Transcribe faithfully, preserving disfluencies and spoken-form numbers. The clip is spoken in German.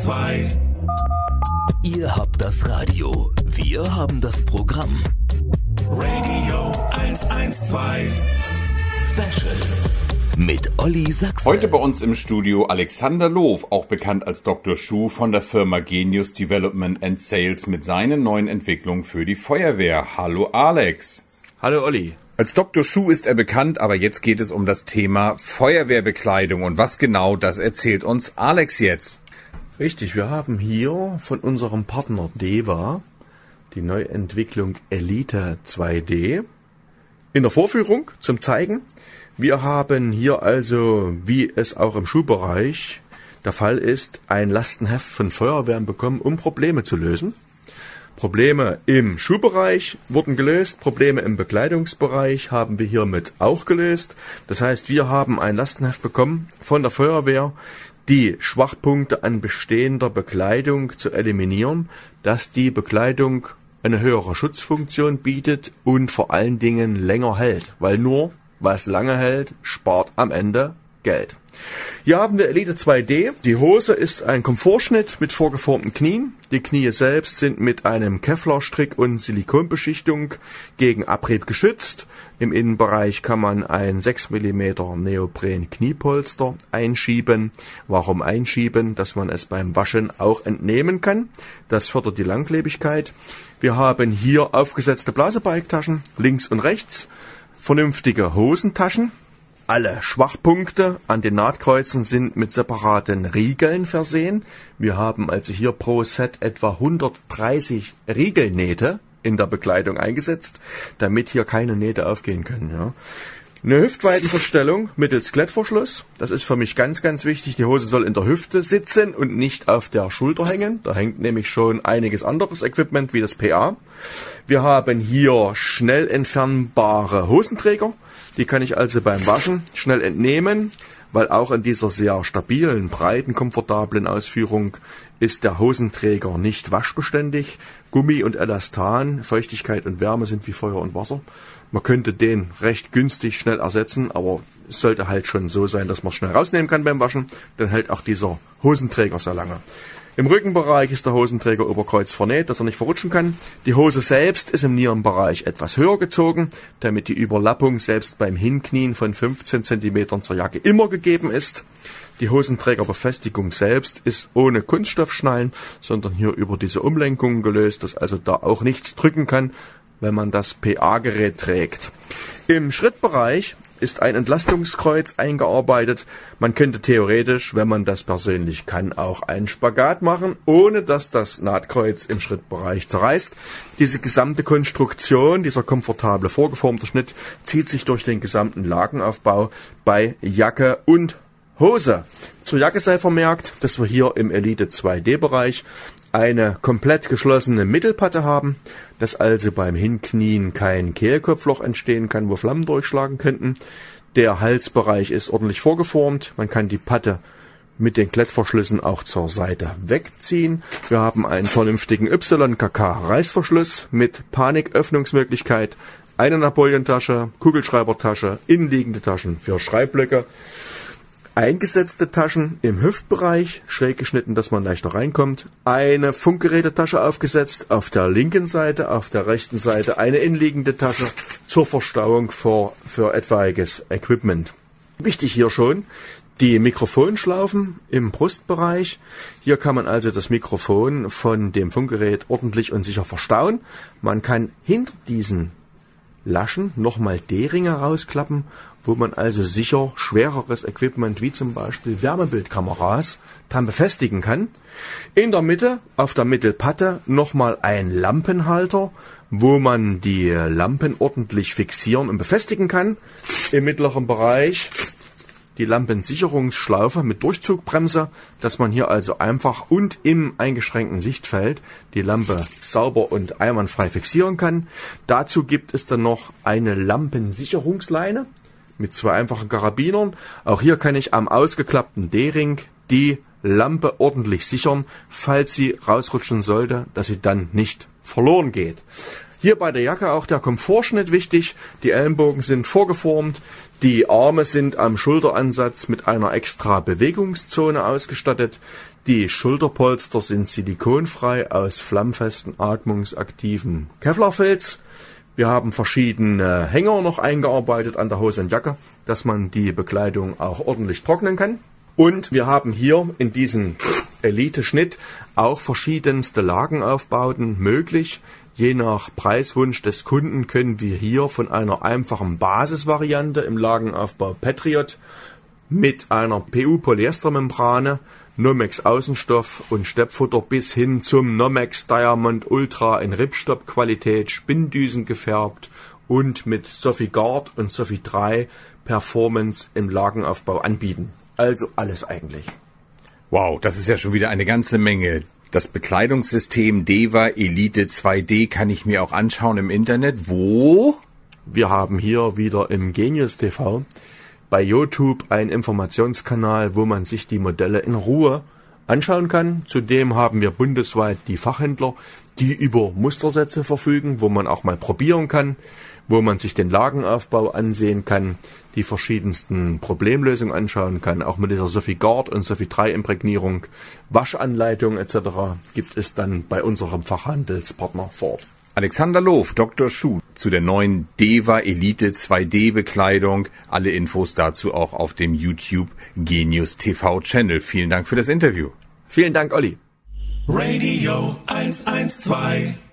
zwei. Ihr habt das Radio, wir haben das Programm. Radio eins eins zwei. Specials mit Olli Sachse. Heute bei uns im Studio Alexander Loof, auch bekannt als Doktor Schuh von der Firma Genius Development and Sales mit seinen neuen Entwicklungen für die Feuerwehr. Hallo Alex. Hallo Olli. Als Doktor Schuh ist er bekannt, aber jetzt geht es um das Thema Feuerwehrbekleidung. Und was genau, das erzählt uns Alex jetzt. Richtig, wir haben hier von unserem Partner DEWA die Neuentwicklung Elite zwei D in der Vorführung zum Zeigen. Wir haben hier also, wie es auch im Schuhbereich der Fall ist, ein Lastenheft von Feuerwehren bekommen, um Probleme zu lösen. Probleme im Schuhbereich wurden gelöst, Probleme im Bekleidungsbereich haben wir hiermit auch gelöst. Das heißt, wir haben ein Lastenheft bekommen von der Feuerwehr, die Schwachpunkte an bestehender Bekleidung zu eliminieren, dass die Bekleidung eine höhere Schutzfunktion bietet und vor allen Dingen länger hält, weil nur was lange hält, spart am Ende Geld. Hier haben wir Elite zwei D. Die Hose ist ein Komfortschnitt mit vorgeformten Knien. Die Knie selbst sind mit einem Kevlar-Strick und Silikonbeschichtung gegen Abrieb geschützt. Im Innenbereich kann man ein sechs Millimeter Neopren-Kniepolster einschieben. Warum einschieben? Dass man es beim Waschen auch entnehmen kann. Das fördert die Langlebigkeit. Wir haben hier aufgesetzte Blasebalgtaschen, links und rechts. Vernünftige Hosentaschen. Alle Schwachpunkte an den Nahtkreuzen sind mit separaten Riegeln versehen. Wir haben also hier pro Set etwa hundertdreißig Riegelnähte in der Bekleidung eingesetzt, damit hier keine Nähte aufgehen können. Ja. Eine Hüftweitenverstellung mittels Klettverschluss. Das ist für mich ganz, ganz wichtig. Die Hose soll in der Hüfte sitzen und nicht auf der Schulter hängen. Da hängt nämlich schon einiges anderes Equipment wie das P A. Wir haben hier schnell entfernbare Hosenträger. Die kann ich also beim Waschen schnell entnehmen, weil auch in dieser sehr stabilen, breiten, komfortablen Ausführung ist der Hosenträger nicht waschbeständig. Gummi und Elastan, Feuchtigkeit und Wärme sind wie Feuer und Wasser. Man könnte den recht günstig schnell ersetzen, aber es sollte halt schon so sein, dass man es schnell rausnehmen kann beim Waschen. Dann hält auch dieser Hosenträger sehr lange. Im Rückenbereich ist der Hosenträger über Kreuz vernäht, dass er nicht verrutschen kann. Die Hose selbst ist im Nierenbereich etwas höher gezogen, damit die Überlappung selbst beim Hinknien von fünfzehn Zentimetern zur Jacke immer gegeben ist. Die Hosenträgerbefestigung selbst ist ohne Kunststoffschnallen, sondern hier über diese Umlenkung gelöst, dass also da auch nichts drücken kann, wenn man das P A-Gerät trägt. Im Schrittbereich ist ein Entlastungskreuz eingearbeitet. Man könnte theoretisch, wenn man das persönlich kann, auch einen Spagat machen, ohne dass das Nahtkreuz im Schrittbereich zerreißt. Diese gesamte Konstruktion, dieser komfortable vorgeformte Schnitt, zieht sich durch den gesamten Lagenaufbau bei Jacke und Hose. Zur Jacke sei vermerkt, dass wir hier im Elite zwei D Bereich eine komplett geschlossene Mittelpatte haben, dass also beim Hinknien kein Kehlkopfloch entstehen kann, wo Flammen durchschlagen könnten. Der Halsbereich ist ordentlich vorgeformt. Man kann die Patte mit den Klettverschlüssen auch zur Seite wegziehen. Wir haben einen vernünftigen Y K K Reißverschluss mit Paniköffnungsmöglichkeit, eine Napoleontasche, Kugelschreibertasche, innenliegende Taschen für Schreibblöcke. Eingesetzte Taschen im Hüftbereich, schräg geschnitten, dass man leichter reinkommt. Eine Funkgerätetasche aufgesetzt, auf der linken Seite, auf der rechten Seite eine innenliegende Tasche zur Verstauung für, für etwaiges Equipment. Wichtig hier schon, die Mikrofonschlaufen im Brustbereich. Hier kann man also das Mikrofon von dem Funkgerät ordentlich und sicher verstauen. Man kann hinter diesen Laschen nochmal D-Ringe rausklappen, wo man also sicher schwereres Equipment wie zum Beispiel Wärmebildkameras dran befestigen kann. In der Mitte, auf der Mittelpatte, nochmal ein Lampenhalter, wo man die Lampen ordentlich fixieren und befestigen kann. Im mittleren Bereich die Lampensicherungsschlaufe mit Durchzugbremse, dass man hier also einfach und im eingeschränkten Sichtfeld die Lampe sauber und einwandfrei fixieren kann. Dazu gibt es dann noch eine Lampensicherungsleine mit zwei einfachen Karabinern. Auch hier kann ich am ausgeklappten D-Ring die Lampe ordentlich sichern, falls sie rausrutschen sollte, dass sie dann nicht verloren geht. Hier bei der Jacke auch der Komfortschnitt wichtig. Die Ellenbogen sind vorgeformt, die Arme sind am Schulteransatz mit einer extra Bewegungszone ausgestattet. Die Schulterpolster sind silikonfrei aus flammfesten, atmungsaktiven Kevlarfilz. Wir haben verschiedene Hänger noch eingearbeitet an der Hose und Jacke, dass man die Bekleidung auch ordentlich trocknen kann. Und wir haben hier in diesem Elite-Schnitt auch verschiedenste Lagenaufbauten möglich. Je nach Preiswunsch des Kunden können wir hier von einer einfachen Basisvariante im Lagenaufbau Patriot mit einer P U-Polyestermembrane, Nomex Außenstoff und Steppfutter bis hin zum Nomex Diamond Ultra in Ripstop-Qualität, Spinndüsen gefärbt und mit Sophie Guard und Sophie drei Performance im Lagenaufbau anbieten. Also alles eigentlich. Wow, das ist ja schon wieder eine ganze Menge. Das Bekleidungssystem DEWA Elite zwei D kann ich mir auch anschauen im Internet. Wo? Wir haben hier wieder im Genius T V bei YouTube einen Informationskanal, wo man sich die Modelle in Ruhe anschauen kann. Zudem haben wir bundesweit die Fachhändler, die über Mustersätze verfügen, wo man auch mal probieren kann, wo man sich den Lagenaufbau ansehen kann, die verschiedensten Problemlösungen anschauen kann. Auch mit dieser Sophie Guard und Sophie drei Imprägnierung, Waschanleitung et cetera gibt es dann bei unserem Fachhandelspartner vor Ort. Alexander Loof, Doktor Schuh, zu der neuen DEWA Elite zwei D Bekleidung. Alle Infos dazu auch auf dem YouTube Genius T V Channel. Vielen Dank für das Interview. Vielen Dank, Olli. Radio eins eins zwei